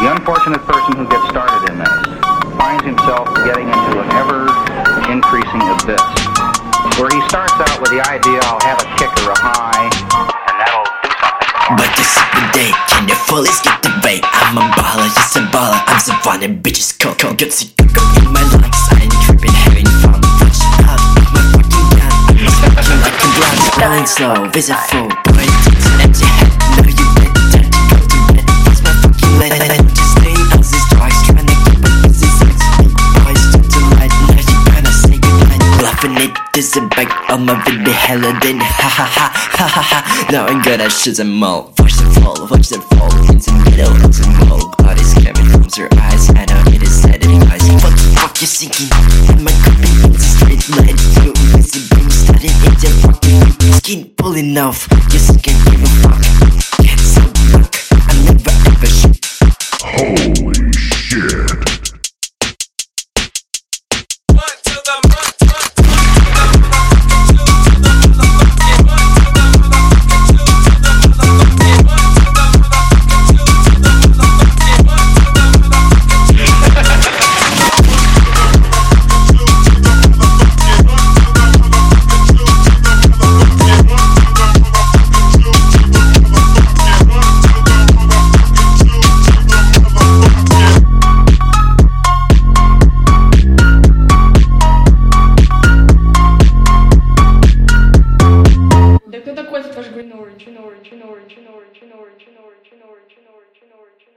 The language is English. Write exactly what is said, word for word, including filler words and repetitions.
The unfortunate person who gets started in this finds himself getting into an ever-increasing abyss, where he starts out with the idea, I'll have a kick or a high, and that'll do something. But this is the day, can you fully skip the bait? I'm a baller, just a baller, I'm so fun and bitches cold, cold. Got sick in my lungs, I ain't tripping, having fun. Watch out, my fucking gun, I'm smoking like a blunt. Going slow, visit full, point at your head, know you bet, time to go to bed. What's my fucking leg? Just stay on this twice, trying to keep up with this sex. Boys turn to light, now you gotta say goodnight. Bluffing it, this is back on my video, hella then, ha ha ha, ha ha ha. Now I'm gonna shoot them all. Watch them fall, watch them fall, into the middle, into the wall. Body's coming from your eyes, I know it is satisfied. What the fuck you thinking? Am I coming in the straight line? You is the beam starting in your fucking skin pulling off. You just can't give a fuck. Get some fuck, I never ever shit. Holy shit. Да кто такой, спрашивает Green Orange, Green Orange, Green Orange, Green Orange, Green Orange, Green Orange, Green Orange, Green Orange, Green Orange, Green Orange.